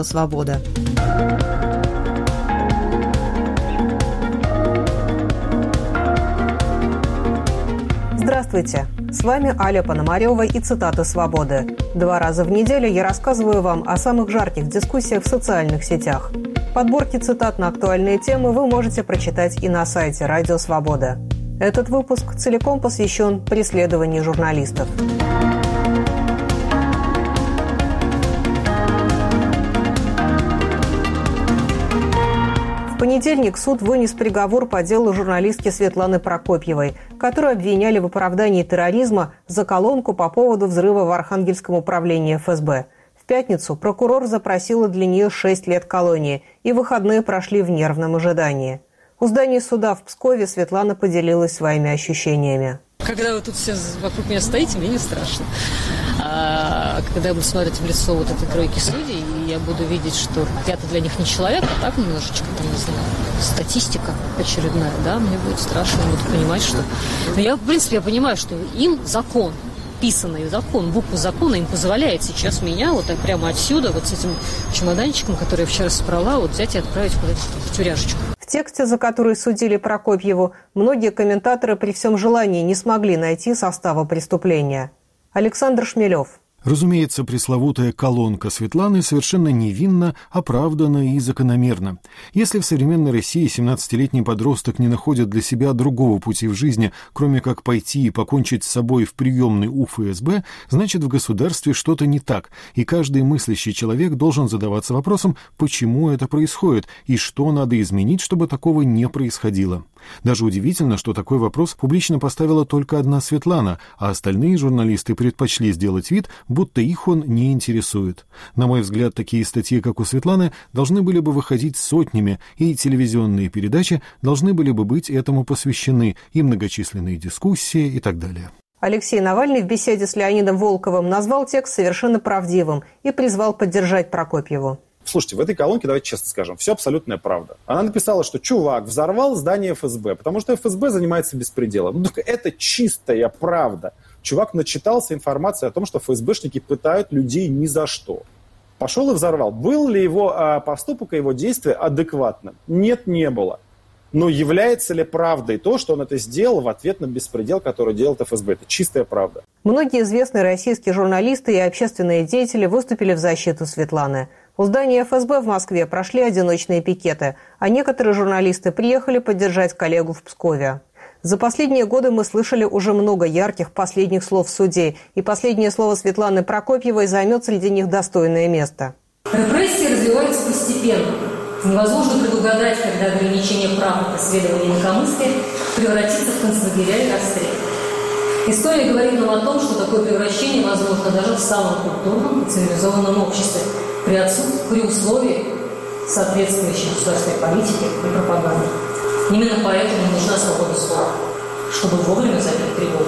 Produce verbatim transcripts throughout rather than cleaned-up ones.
Свобода. Здравствуйте! С вами Аля Пономарева и цитаты «Свободы». Два раза в неделю я рассказываю вам о самых жарких дискуссиях в социальных сетях. Подборки цитат на актуальные темы вы можете прочитать и на сайте «Радио Свобода». Этот выпуск целиком посвящен преследованию журналистов. В понедельник суд вынес приговор по делу журналистки Светланы Прокопьевой, которую обвиняли в оправдании терроризма за колонку по поводу взрыва в Архангельском управлении эф эс бэ. В пятницу прокурор запросила для нее шесть лет колонии, и выходные прошли в нервном ожидании. У здания суда в Пскове Светлана поделилась своими ощущениями. Когда вы тут все вокруг меня стоите, мне не страшно. А когда я буду смотреть в лицо вот этой тройки судей, я буду видеть, что я-то для них не человек, а так немножечко, там, не знаю, статистика очередная, да, мне будет страшно, я буду понимать, что... Но я, в принципе, я понимаю, что им закон, писанный закон, буква закона им позволяет сейчас меня вот так прямо отсюда, вот с этим чемоданчиком, который я вчера собрала, вот взять и отправить куда-то в тюряшечку. В тексте, за который судили Прокопьеву, многие комментаторы при всем желании не смогли найти состава преступления. Александр Шмелев. Разумеется, пресловутая колонка Светланы совершенно невинна, оправдана и закономерна. Если в современной России семнадцатилетний подросток не находит для себя другого пути в жизни, кроме как пойти и покончить с собой в приемной у эф эс бэ, значит, в государстве что-то не так, и каждый мыслящий человек должен задаваться вопросом, почему это происходит и что надо изменить, чтобы такого не происходило. Даже удивительно, что такой вопрос публично поставила только одна Светлана, а остальные журналисты предпочли сделать вид, будто их он не интересует. На мой взгляд, такие статьи, как у Светланы, должны были бы выходить сотнями, и телевизионные передачи должны были бы быть этому посвящены, и многочисленные дискуссии и так далее. Алексей Навальный в беседе с Леонидом Волковым назвал текст совершенно правдивым и призвал поддержать Прокопьеву. Слушайте, в этой колонке, давайте честно скажем, все абсолютная правда. Она написала, что чувак взорвал здание эф эс бэ, потому что эф эс бэ занимается беспределом. Ну, так это чистая правда. Чувак начитался информации о том, что эф эс бэшники пытают людей ни за что. Пошел и взорвал. Был ли его а, поступок и его действие адекватным? Нет, не было. Но является ли правдой то, что он это сделал в ответ на беспредел, который делает эф эс бэ? Это чистая правда. Многие известные российские журналисты и общественные деятели выступили в защиту Светланы. У здания эф эс бэ в Москве прошли одиночные пикеты, а некоторые журналисты приехали поддержать коллегу в Пскове. За последние годы мы слышали уже много ярких последних слов судей, и последнее слово Светланы Прокопьевой займет среди них достойное место. Репрессии развиваются постепенно. Невозможно предугадать, когда ограничение прав и преследование инакомыслия превратится в концлагеря и расстрел. История говорит нам о том, что такое превращение возможно даже в самом культурном и цивилизованном обществе, при, отсутствии, при условии соответствующей государственной политики и пропаганды. Именно поэтому нужна свобода слова, чтобы вовремя забить тревогу.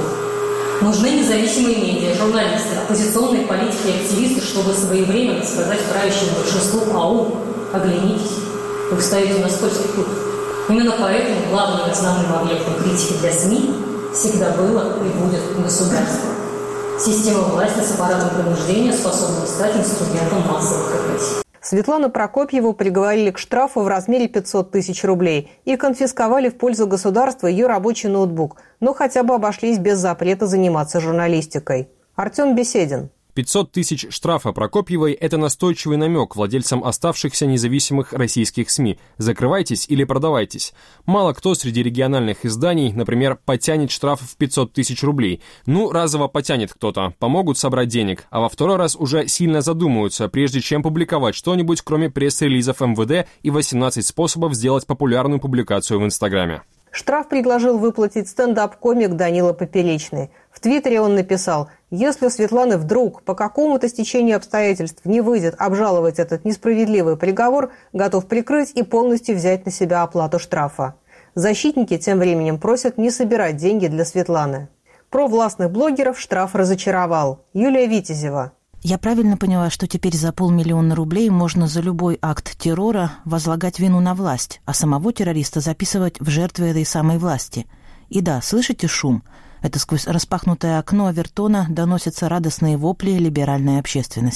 Нужны независимые медиа, журналисты, оппозиционные политики и активисты, чтобы своевременно сказать правящему большинству «Ау, оглянитесь, вы встаете на скользкий путь». Именно поэтому главным и основным объектом критики для СМИ всегда было и будет государство. Система власти с аппаратом принуждения способна стать инструментом массовых репрессий. Светлану Прокопьеву приговорили к штрафу в размере пятьсот тысяч рублей и конфисковали в пользу государства ее рабочий ноутбук, но хотя бы обошлись без запрета заниматься журналистикой. Артем Беседин. пятьсот тысяч штрафа Прокопьевой – это настойчивый намек владельцам оставшихся независимых российских СМИ. Закрывайтесь или продавайтесь. Мало кто среди региональных изданий, например, потянет штраф в пятьсот тысяч рублей. Ну, разово потянет кто-то, помогут собрать денег, а во второй раз уже сильно задумаются, прежде чем публиковать что-нибудь, кроме пресс-релизов эм вэ дэ и восемнадцать способов сделать популярную публикацию в Инстаграме. Штраф предложил выплатить стендап-комик Данила Поперечный. В Твиттере он написал: «Если у Светланы вдруг по какому-то стечению обстоятельств не выйдет обжаловать этот несправедливый приговор, готов прикрыть и полностью взять на себя оплату штрафа». Защитники тем временем просят не собирать деньги для Светланы. Провластных блогеров штраф разочаровал. Юлия Витязева. Я правильно поняла, что теперь за полмиллиона рублей можно за любой акт террора возлагать вину на власть, а самого террориста записывать в жертвы этой самой власти. И да, слышите шум? Это сквозь распахнутое окно Авертона доносятся радостные вопли либеральной общественности.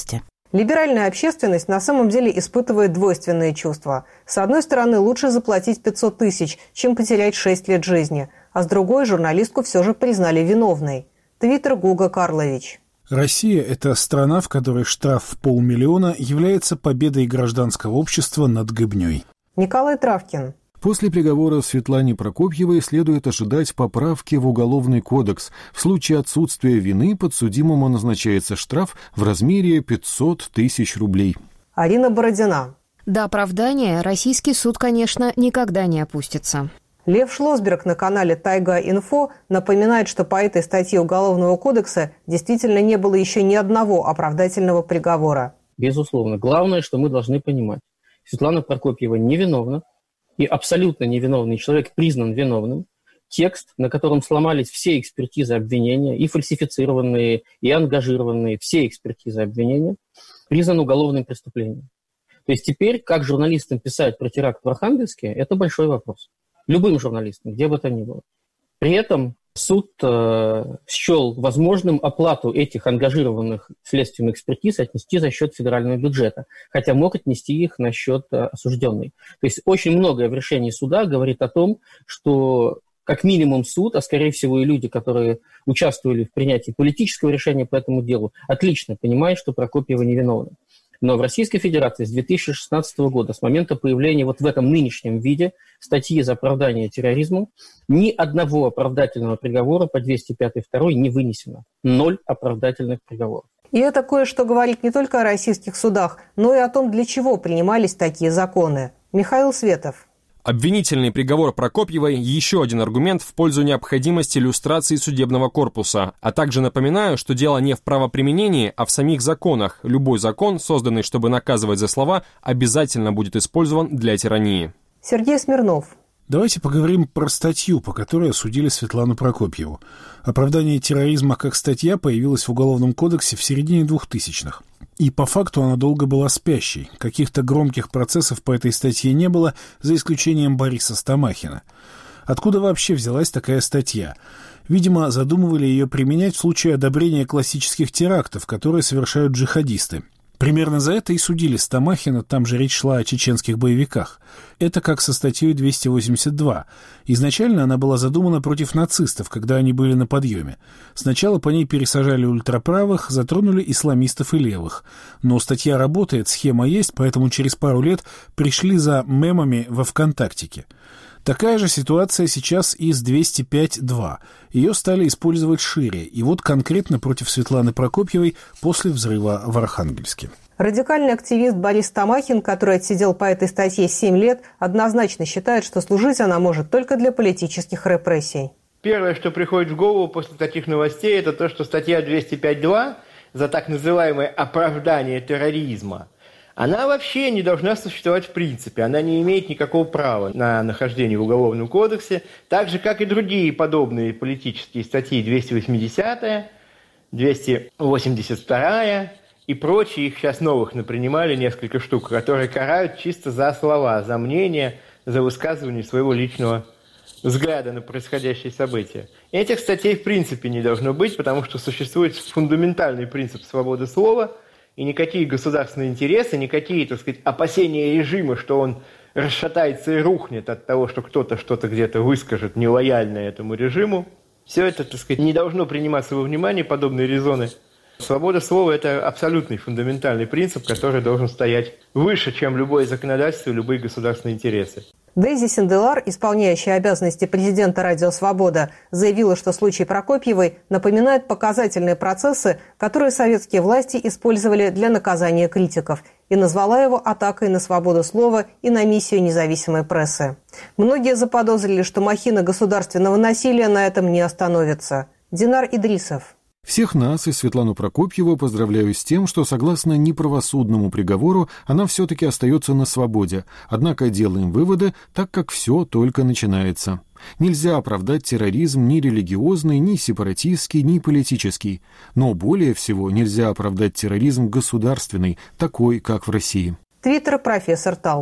Либеральная общественность на самом деле испытывает двойственные чувства. С одной стороны, лучше заплатить пятьсот тысяч, чем потерять шесть лет жизни. А с другой, журналистку все же признали виновной. Твиттер Гуга Карлович. Россия – это страна, в которой штраф в полмиллиона является победой гражданского общества над гыбней. Николай Травкин. После приговора Светлане Прокопьевой следует ожидать поправки в Уголовный кодекс. В случае отсутствия вины подсудимому назначается штраф в размере пятьсот тысяч рублей. Арина Бородина. До оправдания российский суд, конечно, никогда не опустится. Лев Шлосберг на канале Тайга-Инфо напоминает, что по этой статье Уголовного кодекса действительно не было еще ни одного оправдательного приговора. Безусловно. Главное, что мы должны понимать. Светлана Прокопьева невиновна. И абсолютно невиновный человек признан виновным. Текст, на котором сломались все экспертизы обвинения, и фальсифицированные, и ангажированные, все экспертизы обвинения, признан уголовным преступлением. То есть теперь, как журналистам писать про теракт в Архангельске, это большой вопрос. Любым журналистам, где бы то ни было. При этом суд э, счел возможным оплату этих ангажированных следственных экспертиз отнести за счет федерального бюджета, хотя мог отнести их на счет э, осужденной. То есть очень многое в решении суда говорит о том, что как минимум суд, а скорее всего и люди, которые участвовали в принятии политического решения по этому делу, отлично понимают, что Прокопьева невиновна. Но в Российской Федерации с две тысячи шестнадцатого года, с момента появления вот в этом нынешнем виде статьи за оправдание терроризму, ни одного оправдательного приговора по двести пятый второй не вынесено. Ноль оправдательных приговоров. И это кое-что говорит не только о российских судах, но и о том, для чего принимались такие законы. Михаил Светов. Обвинительный приговор Прокопьевой – еще один аргумент в пользу необходимости люстрации судебного корпуса. А также напоминаю, что дело не в правоприменении, а в самих законах. Любой закон, созданный, чтобы наказывать за слова, обязательно будет использован для тирании. Сергей Смирнов. Давайте поговорим про статью, по которой осудили Светлану Прокопьеву. Оправдание терроризма как статья появилась в Уголовном кодексе в середине двухтысячных. И по факту она долго была спящей. Каких-то громких процессов по этой статье не было, за исключением Бориса Стамахина. Откуда вообще взялась такая статья? Видимо, задумывали ее применять в случае одобрения классических терактов, которые совершают джихадисты. Примерно за это и судили Стамахина, там же речь шла о чеченских боевиках. Это как со статьей двести восемьдесят два. Изначально она была задумана против нацистов, когда они были на подъеме. Сначала по ней пересажали ультраправых, затронули исламистов и левых. Но статья работает, схема есть, поэтому через пару лет пришли за мемами во ВКонтактике. Такая же ситуация сейчас и с двести пять два. Ее стали использовать шире, и вот конкретно против Светланы Прокопьевой после взрыва в Архангельске. Радикальный активист Борис Стамахин, который отсидел по этой статье семь лет, однозначно считает, что служить она может только для политических репрессий. Первое, что приходит в голову после таких новостей, это то, что статья двести пять два за так называемое оправдание терроризма, она вообще не должна существовать в принципе. Она не имеет никакого права на нахождение в Уголовном кодексе, так же, как и другие подобные политические статьи двести восьмидесятая, двести восемьдесят вторая и прочие. Их сейчас новых напринимали несколько штук, которые карают чисто за слова, за мнение, за высказывание своего личного взгляда на происходящие события. Этих статей в принципе не должно быть, потому что существует фундаментальный принцип свободы слова, и никакие государственные интересы, никакие, так сказать, опасения режима, что он расшатается и рухнет от того, что кто-то что-то где-то выскажет нелояльно этому режиму, все это, так сказать, не должно приниматься во внимание, подобные резоны. Свобода слова – это абсолютный фундаментальный принцип, который должен стоять выше, чем любое законодательство и любые государственные интересы. Дейзи Синделар, исполняющая обязанности президента «Радио Свобода», заявила, что случай Прокопьевой напоминает показательные процессы, которые советские власти использовали для наказания критиков, и назвала его атакой на свободу слова и на миссию независимой прессы. Многие заподозрили, что махина государственного насилия на этом не остановится. Динар Идрисов. Всех нас и Светлану Прокопьеву поздравляю с тем, что, согласно неправосудному приговору, она все-таки остается на свободе. Однако делаем выводы, так как все только начинается. Нельзя оправдать терроризм ни религиозный, ни сепаратистский, ни политический. Но более всего нельзя оправдать терроризм государственный, такой, как в России. Твиттер профессор Талк.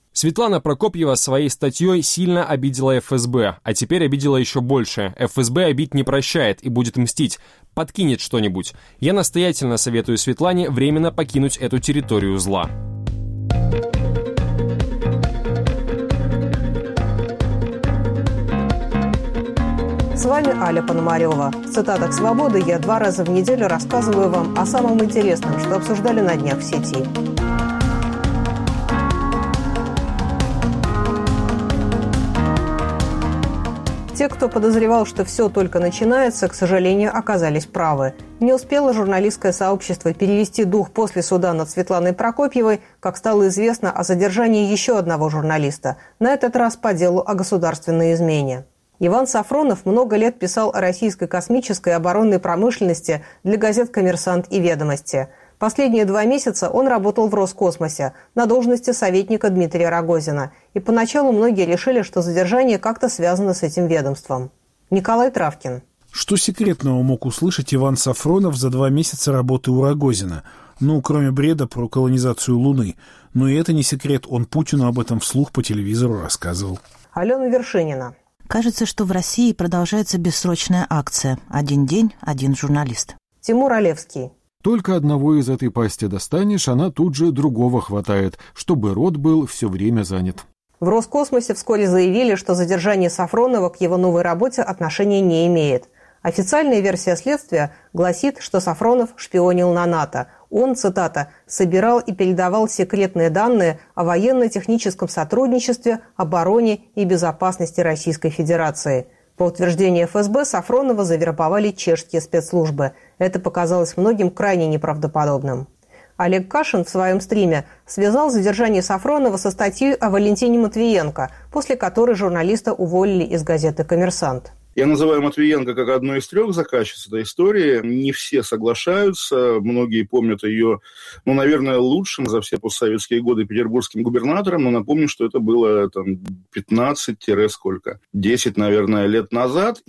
Светлана Прокопьева своей статьей сильно обидела эф эс бэ, а теперь обидела еще больше. эф эс бэ обид не прощает и будет мстить. Подкинет что-нибудь. Я настоятельно советую Светлане временно покинуть эту территорию зла. С вами Аля Пономарева. В цитатах «Свободы» я два раза в неделю рассказываю вам о самом интересном, что обсуждали на днях в сети. Те, кто подозревал, что все только начинается, к сожалению, оказались правы. Не успело журналистское сообщество перевести дух после суда над Светланой Прокопьевой, как стало известно о задержании еще одного журналиста, на этот раз по делу о государственной измене. Иван Сафронов много лет писал о российской космической и оборонной промышленности для газет «Коммерсант» и «Ведомости». Последние два месяца он работал в Роскосмосе на должности советника Дмитрия Рогозина. И поначалу многие решили, что задержание как-то связано с этим ведомством. Николай Травкин. Что секретного мог услышать Иван Сафронов за два месяца работы у Рогозина? Ну, кроме бреда про колонизацию Луны. Но и это не секрет, он Путину об этом вслух по телевизору рассказывал. Алена Вершинина. Кажется, что в России продолжается бессрочная акция. Один день, один журналист. Тимур Олевский. Только одного из этой пасти достанешь, она тут же другого хватает, чтобы рот был все время занят. В Роскосмосе вскоре заявили, что задержание Сафронова к его новой работе отношения не имеет. Официальная версия следствия гласит, что Сафронов шпионил на НАТО. Он, цитата, «собирал и передавал секретные данные о военно-техническом сотрудничестве, обороне и безопасности Российской Федерации». По утверждению эф эс бэ, Сафронова завербовали чешские спецслужбы. Это показалось многим крайне неправдоподобным. Олег Кашин в своем стриме связал задержание Сафронова со статьей о Валентине Матвиенко, после которой журналиста уволили из газеты «Коммерсант». Я называю Матвиенко как одну из трех заказчиц этой истории. Не все соглашаются. Многие помнят ее, ну, наверное, лучшим за все постсоветские годы петербургским губернатором. Но напомню, что это было там пятнадцать-сколько? десять, наверное, лет назад.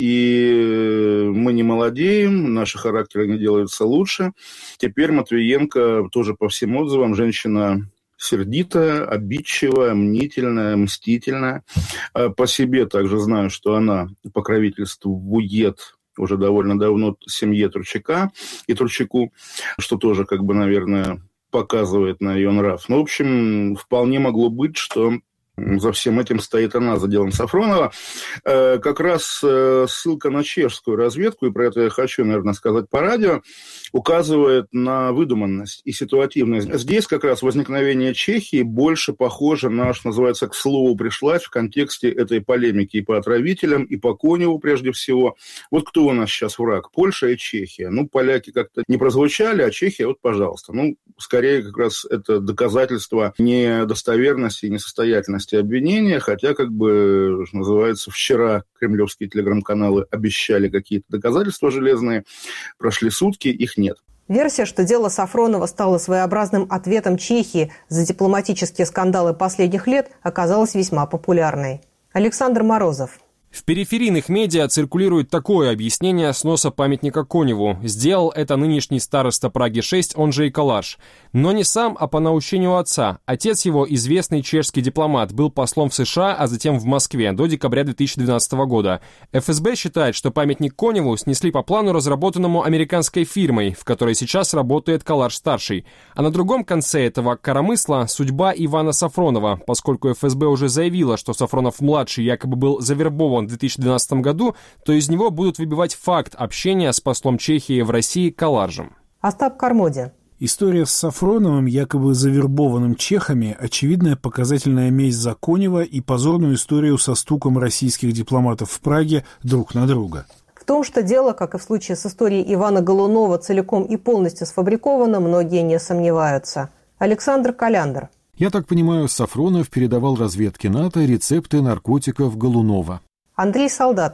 И мы не молодеем, наши характеры не делаются лучше. Теперь Матвиенко, тоже по всем отзывам, женщина сердитая, обидчивая, мнительная, мстительная. По себе также знаю, что она покровительствует уже довольно давно семье Турчака и Турчаку, что тоже, как бы, наверное, показывает на ее нрав. Ну, в общем, вполне могло быть, что за всем этим стоит она, за делом Сафронова. Э, как раз э, ссылка на чешскую разведку, и про это я хочу, наверное, сказать по радио, указывает на выдуманность и ситуативность. Здесь как раз возникновение Чехии больше похоже на, что называется, к слову пришлась в контексте этой полемики и по отравителям, и по Коневу прежде всего. Вот кто у нас сейчас враг? Польша и Чехия. Ну, поляки как-то не прозвучали, а Чехия, вот, пожалуйста. Ну, скорее, как раз это доказательство недостоверности и несостоятельности обвинения, хотя, как бы, что называется, вчера кремлевские телеграм-каналы обещали какие-то доказательства железные, прошли сутки, их нет. Версия, что дело Сафронова стало своеобразным ответом Чехии за дипломатические скандалы последних лет, оказалась весьма популярной. Александр Морозов. В периферийных медиа циркулирует такое объяснение сноса памятника Коневу. Сделал это нынешний староста Праги-шесть, он же и Калаш. Но не сам, а по наущению отца. Отец его, известный чешский дипломат, был послом в США, а затем в Москве до декабря две тысячи двенадцатого года. эф эс бэ считает, что памятник Коневу снесли по плану, разработанному американской фирмой, в которой сейчас работает Калаш-старший. А на другом конце этого коромысла судьба Ивана Сафронова, поскольку эф эс бэ уже заявила, что Сафронов-младший якобы был завербован в две тысячи двенадцатом году, то из него будут выбивать факт общения с послом Чехии в России Каларжем. Остап Кармоди. История с Сафроновым, якобы завербованным чехами, очевидная показательная месть за Конева и позорную историю со стуком российских дипломатов в Праге друг на друга. В том, что дело, как и в случае с историей Ивана Голунова, целиком и полностью сфабриковано, многие не сомневаются. Александр Коляндр. Я так понимаю, Сафронов передавал разведке НАТО рецепты наркотиков Голунова. Андрей Солдатов.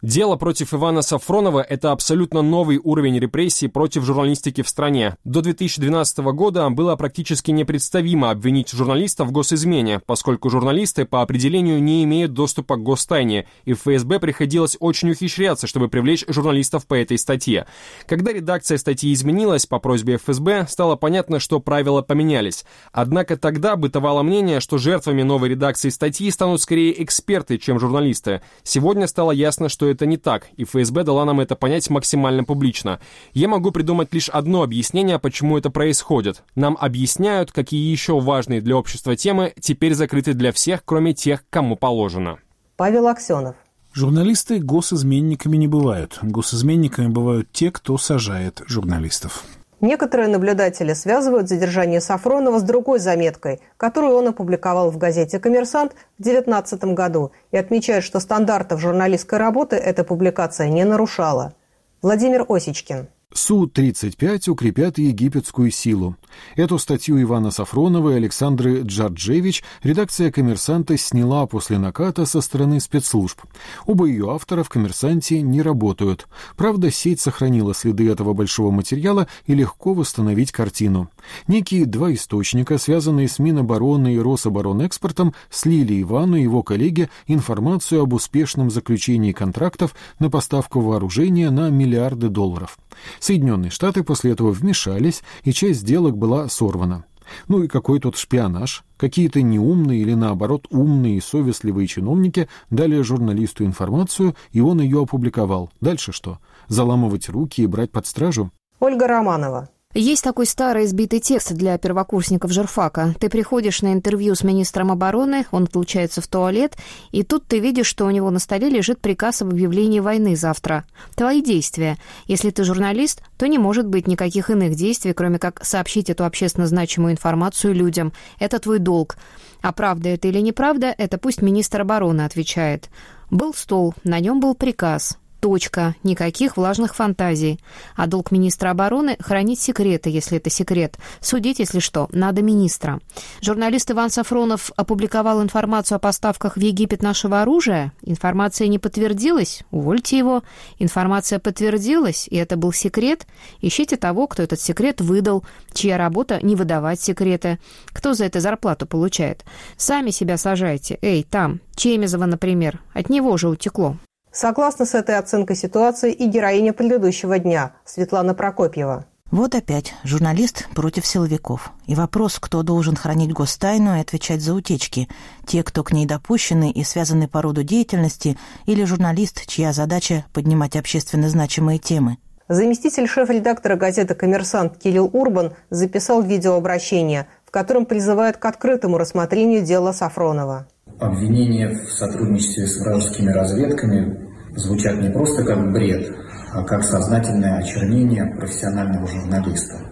Дело против Ивана Сафронова – это абсолютно новый уровень репрессий против журналистики в стране. До две тысячи двенадцатого года было практически непредставимо обвинить журналиста в госизмене, поскольку журналисты по определению не имеют доступа к гостайне, и в эф эс бэ приходилось очень ухищряться, чтобы привлечь журналистов по этой статье. Когда редакция статьи изменилась по просьбе эф эс бэ, стало понятно, что правила поменялись. Однако тогда бытовало мнение, что жертвами новой редакции статьи станут скорее эксперты, чем журналисты. Сегодня стало ясно, что это не так, и эф эс бэ дала нам это понять максимально публично. Я могу придумать лишь одно объяснение, почему это происходит. Нам объясняют, какие еще важные для общества темы теперь закрыты для всех, кроме тех, кому положено. Павел Аксенов. Журналисты госизменниками не бывают. Госизменниками бывают те, кто сажает журналистов. Некоторые наблюдатели связывают задержание Сафронова с другой заметкой, которую он опубликовал в газете «Коммерсант» в две тысячи девятнадцатом году, и отмечают, что стандартов журналистской работы эта публикация не нарушала. Владимир Осечкин. Су тридцать пять укрепят египетскую силу. Эту статью Ивана Сафронова и Александры Джорджевич редакция «Коммерсанта» сняла после наката со стороны спецслужб. Оба ее автора в «Коммерсанте» не работают. Правда, сеть сохранила следы этого большого материала и легко восстановить картину. Некие два источника, связанные с Минобороны и Рособоронэкспортом, слили Ивану и его коллеге информацию об успешном заключении контрактов на поставку вооружения на миллиарды долларов. Соединенные Штаты после этого вмешались, и часть сделок была сорвана. Ну и какой тут шпионаж? Какие-то неумные или, наоборот, умные и совестливые чиновники дали журналисту информацию, и он ее опубликовал. Дальше что? Заламывать руки и брать под стражу? Ольга Романова. Есть такой старый избитый текст для первокурсников журфака. Ты приходишь на интервью с министром обороны, он отлучается в туалет, и тут ты видишь, что у него на столе лежит приказ об объявлении войны завтра. Твои действия. Если ты журналист, то не может быть никаких иных действий, кроме как сообщить эту общественно значимую информацию людям. Это твой долг. А правда это или неправда, это пусть министр обороны отвечает. Был стол, на нем был приказ. Точка. Никаких влажных фантазий. А долг министра обороны — хранить секреты, если это секрет. Судить, если что, надо министра. Журналист Иван Сафронов опубликовал информацию о поставках в Египет нашего оружия. Информация не подтвердилась? Увольте его. Информация подтвердилась, и это был секрет? Ищите того, кто этот секрет выдал, чья работа — не выдавать секреты. Кто за это зарплату получает? Сами себя сажайте. Эй, там, Чемезова, например. От него же утекло. Согласна с этой оценкой ситуации и героиня предыдущего дня, Светлана Прокопьева. Вот опять журналист против силовиков. И вопрос, кто должен хранить гостайну и отвечать за утечки. Те, кто к ней допущены и связаны по роду деятельности, или журналист, чья задача поднимать общественно значимые темы. Заместитель шеф-редактора газеты «Коммерсант» Кирилл Урбан записал видеообращение, в котором призывает к открытому рассмотрению дела Сафронова. Обвинения в сотрудничестве с вражескими разведками звучат не просто как бред, а как сознательное очернение профессионального журналиста.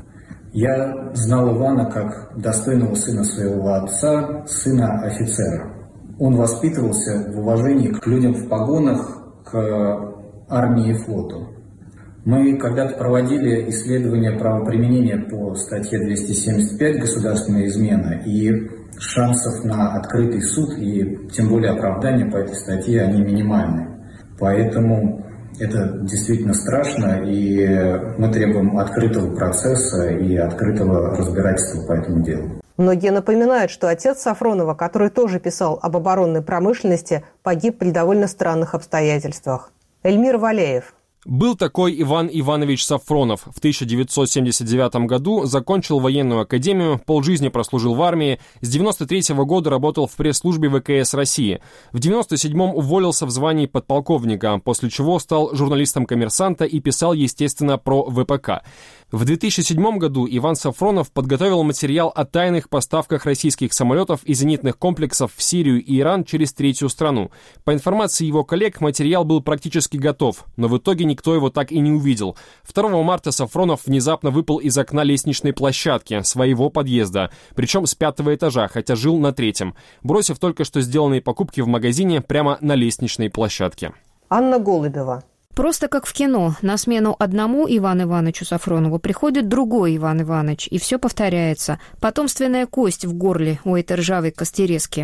Я знал Ивана как достойного сына своего отца, сына офицера. Он воспитывался в уважении к людям в погонах, к армии и флоту. Мы когда-то проводили исследование правоприменения по статье двести семьдесят пять «Государственная измена», и шансов на открытый суд и тем более оправдание по этой статье, они минимальны. Поэтому это действительно страшно, и мы требуем открытого процесса и открытого разбирательства по этому делу. Многие напоминают, что отец Сафронова, который тоже писал об оборонной промышленности, погиб при довольно странных обстоятельствах. Эльмир Валеев. Был такой Иван Иванович Сафронов. В тысяча девятьсот семьдесят девятом году закончил военную академию, полжизни прослужил в армии, с девяносто третьего года работал в пресс-службе вэ ка эс России. В девяносто седьмом уволился в звании подполковника, после чего стал журналистом «Коммерсанта» и писал, естественно, про вэ пэ ка. В две тысячи седьмом году Иван Сафронов подготовил материал о тайных поставках российских самолетов и зенитных комплексов в Сирию и Иран через третью страну. По информации его коллег, материал был практически готов, но в итоге никто его так и не увидел. второго марта Сафронов внезапно выпал из окна лестничной площадки своего подъезда, причем с пятого этажа, хотя жил на третьем, бросив только что сделанные покупки в магазине прямо на лестничной площадке. Анна Голубева. Просто как в кино. На смену одному Ивану Ивановичу Сафронову приходит другой Иван Иванович, и все повторяется. Потомственная кость в горле у этой ржавой костерезки.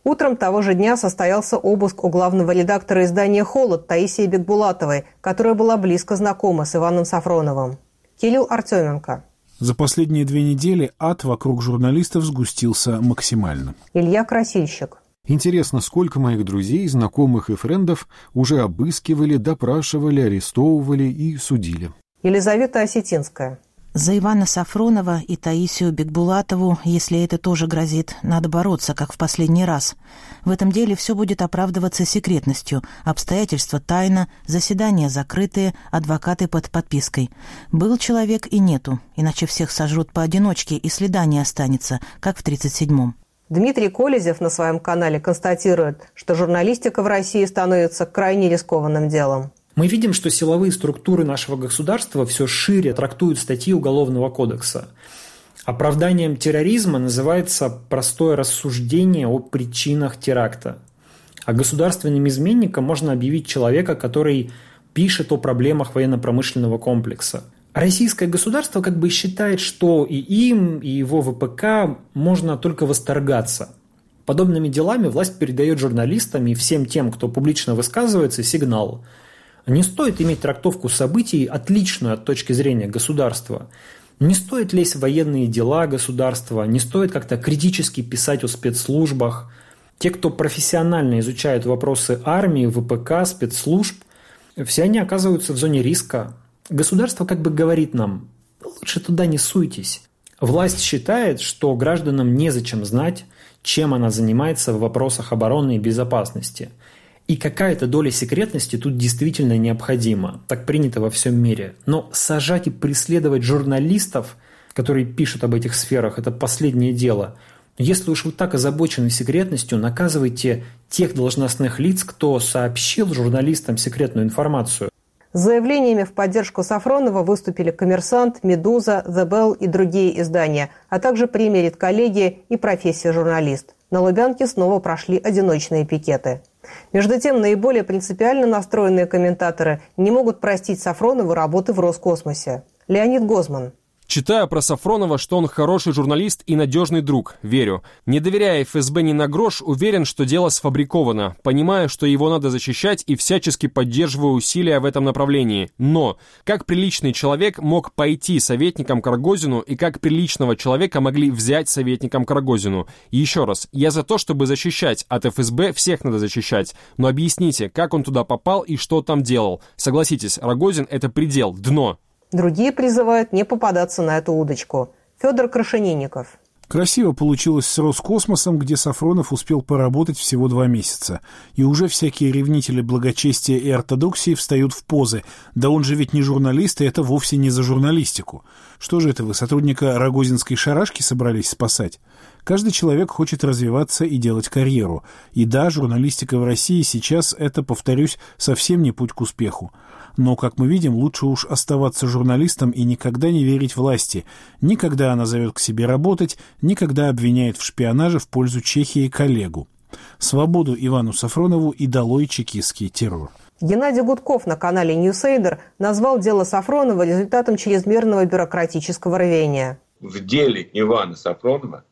Утром того же дня состоялся обыск у главного редактора издания «Холод» Таисии Бекбулатовой, которая была близко знакома с Иваном Сафроновым. Кирилл Артеменко. За последние две недели ад вокруг журналистов сгустился максимально. Илья Красильщик. Интересно, сколько моих друзей, знакомых и френдов уже обыскивали, допрашивали, арестовывали и судили. Елизавета Осетинская. За Ивана Сафронова и Таисию Бекбулатову, если это тоже грозит, надо бороться, как в последний раз. В этом деле все будет оправдываться секретностью, обстоятельства тайна, заседания закрытые, адвокаты под подпиской. Был человек и нету, иначе всех сожрут поодиночке и следа не останется, как в тридцать седьмом. Дмитрий Колезев на своем канале констатирует, что журналистика в России становится крайне рискованным делом. Мы видим, что силовые структуры нашего государства все шире трактуют статьи Уголовного кодекса. Оправданием терроризма называется простое рассуждение о причинах теракта. А государственным изменником можно объявить человека, который пишет о проблемах военно-промышленного комплекса. Российское государство как бы считает, что и им, и его ВПК можно только восторгаться. Подобными делами власть передает журналистам и всем тем, кто публично высказывается, сигнал. Не стоит иметь трактовку событий, отличную от точки зрения государства. Не стоит лезть в военные дела государства, не стоит как-то критически писать о спецслужбах. Те, кто профессионально изучает вопросы армии, ВПК, спецслужб, все они оказываются в зоне риска. Государство как бы говорит нам: лучше туда не суйтесь. Власть считает, что гражданам незачем знать, чем она занимается в вопросах обороны и безопасности. И какая-то доля секретности тут действительно необходима. Так принято во всем мире. Но сажать и преследовать журналистов, которые пишут об этих сферах, это последнее дело. Если уж вы так озабочены секретностью, наказывайте тех должностных лиц, кто сообщил журналистам секретную информацию. С заявлениями в поддержку Сафронова выступили «Коммерсант», «Медуза», «The Bell» и другие издания, а также премия «Редколлегия» и «Профессия журналист». На Лубянке снова прошли одиночные пикеты. Между тем, наиболее принципиально настроенные комментаторы не могут простить Сафронову работы в Роскосмосе. Леонид Гозман. Читаю про Сафронова, что он хороший журналист и надежный друг. Верю. Не доверяя эф эс бэ ни на грош, уверен, что дело сфабриковано. Понимаю, что его надо защищать и всячески поддерживаю усилия в этом направлении. Но как приличный человек мог пойти советником к Рогозину и как приличного человека могли взять советником к Рогозину? И еще раз, я за то, чтобы защищать. От эф эс бэ всех надо защищать. Но объясните, как он туда попал и что там делал. Согласитесь, Рогозин – это предел, дно. Другие призывают не попадаться на эту удочку. Федор Крашенинников. Красиво получилось с Роскосмосом, где Сафронов успел поработать всего два месяца. И уже всякие ревнители благочестия и ортодоксии встают в позы. Да он же ведь не журналист, и это вовсе не за журналистику. Что же это вы, сотрудника рогозинской шарашки собрались спасать? Каждый человек хочет развиваться и делать карьеру. И да, журналистика в России сейчас, это, повторюсь, совсем не путь к успеху. Но, как мы видим, лучше уж оставаться журналистом и никогда не верить власти. Никогда она зовет к себе работать, никогда обвиняет в шпионаже в пользу Чехии коллегу. Свободу Ивану Сафронову и долой чекистский террор. Геннадий Гудков на канале Ньюсейдер назвал дело Сафронова результатом чрезмерного бюрократического рвения. В деле Ивана Сафронова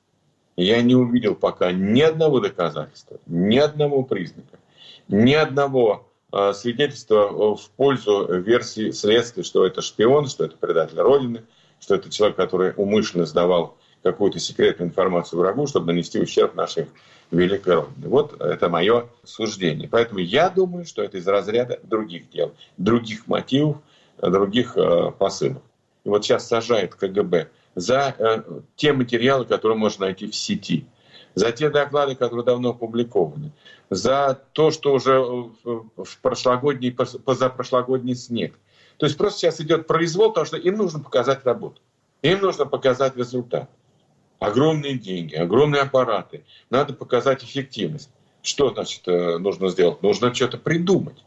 я не увидел пока ни одного доказательства, ни одного признака, ни одного э, свидетельства в пользу версии следствия, что это шпион, что это предатель Родины, что это человек, который умышленно сдавал какую-то секретную информацию врагу, чтобы нанести ущерб нашей великой Родине. Вот это мое суждение. Поэтому я думаю, что это из разряда других дел, других мотивов, других э, посылов. И вот сейчас сажает ка гэ бэ за э, те материалы, которые можно найти в сети, за те доклады, которые давно опубликованы, за то, что уже в прошлогодний, позапрошлогодний снег. То есть просто сейчас идет произвол, потому что им нужно показать работу, им нужно показать результат. Огромные деньги, огромные аппараты, надо показать эффективность. Что значит нужно сделать? Нужно что-то придумать.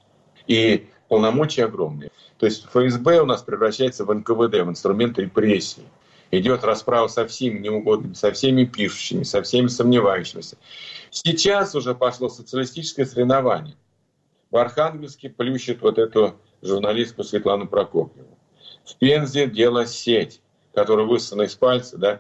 И полномочия огромные. То есть эф эс бэ у нас превращается в эн ка вэ дэ, в инструмент репрессий. Идет расправа со всеми неугодными, со всеми пишущими, со всеми сомневающимися. Сейчас уже пошло социалистическое соревнование. В Архангельске плющит вот эту журналистку Светлану Прокопьеву. В Пензе дело сеть, которая высосана из пальца, да,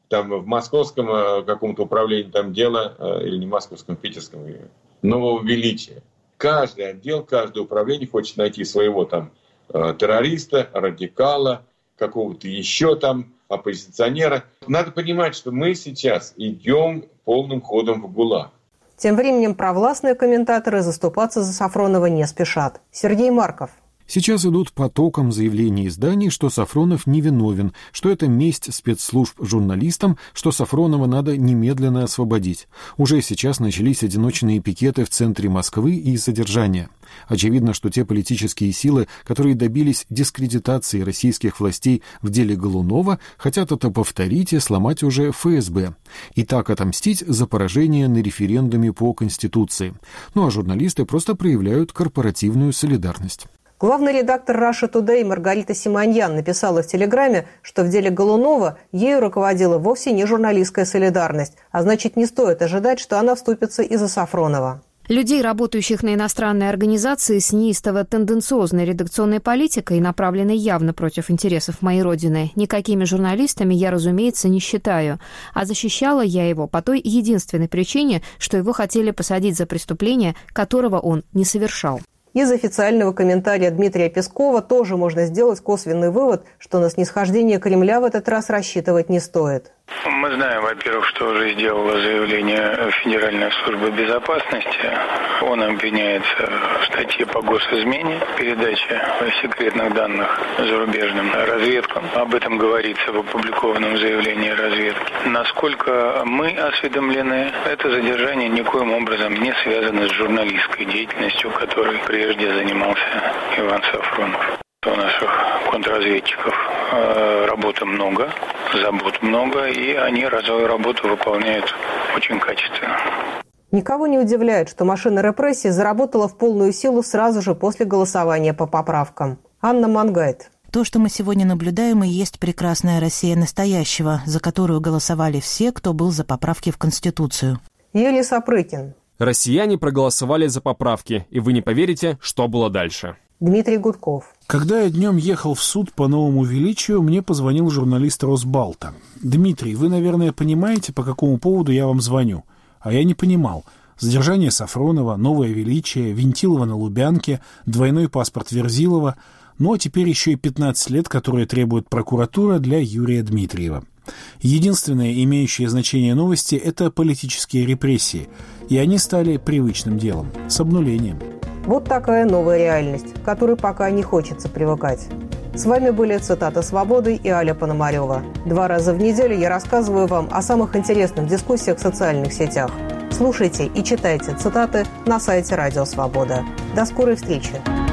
там в московском э, каком-то управлении там дело, э, или не московском, питерском, нового величия. Каждый отдел, каждое управление хочет найти своего там э, террориста, радикала, какого-то еще там оппозиционера. Надо понимать, что мы сейчас идем полным ходом в ГУЛАГ. Тем временем провластные комментаторы заступаться за Сафронова не спешат. Сергей Марков. Сейчас идут потоком заявлений изданий, что Сафронов невиновен, что это месть спецслужб журналистам, что Сафронова надо немедленно освободить. Уже сейчас начались одиночные пикеты в центре Москвы и задержания. Очевидно, что те политические силы, которые добились дискредитации российских властей в деле Голунова, хотят это повторить и сломать уже эф эс бэ. И так отомстить за поражение на референдуме по Конституции. Ну а журналисты просто проявляют корпоративную солидарность. Главный редактор Russia Today Маргарита Симоньян написала в Телеграме, что в деле Голунова ею руководила вовсе не журналистская солидарность, а значит, не стоит ожидать, что она вступится и за Сафронова. Людей, работающих на иностранные организации с неистово-тенденциозной редакционной политикой, направленной явно против интересов моей родины, никакими журналистами я, разумеется, не считаю. А защищала я его по той единственной причине, что его хотели посадить за преступление, которого он не совершал. Из официального комментария Дмитрия Пескова тоже можно сделать косвенный вывод, что на снисхождение Кремля в этот раз рассчитывать не стоит. Мы знаем, во-первых, что уже сделала заявление Федеральная служба безопасности. Он обвиняется в статье по госизмене, передаче секретных данных зарубежным разведкам. Об этом говорится в опубликованном заявлении разведки. Насколько мы осведомлены, это задержание никоим образом не связано с журналистской деятельностью, которой прежде занимался Иван Сафронов. У наших контрразведчиков э, работы много, забот много, и они разовую работу выполняют очень качественно. Никого не удивляет, что машина репрессий заработала в полную силу сразу же после голосования по поправкам. Анна Мангайт. То, что мы сегодня наблюдаем, и есть прекрасная Россия настоящего, за которую голосовали все, кто был за поправки в Конституцию. Юлий Сапрыкин. Россияне проголосовали за поправки, и вы не поверите, что было дальше. Дмитрий Гудков. Когда я днем ехал в суд по новому величию, мне позвонил журналист Росбалта. «Дмитрий, вы, наверное, понимаете, по какому поводу я вам звоню?» А я не понимал. Задержание Сафронова, новое величие, Винтилова на Лубянке, двойной паспорт Верзилова, ну а теперь еще и пятнадцать лет, которые требует прокуратура для Юрия Дмитриева. Единственное имеющее значение новости – это политические репрессии, и они стали привычным делом, с обнулением. Вот такая новая реальность, к которой пока не хочется привыкать. С вами были «Цитата Свободы» и Аля Пономарева. Два раза в неделю я рассказываю вам о самых интересных дискуссиях в социальных сетях. Слушайте и читайте цитаты на сайте Радио Свобода. До скорой встречи!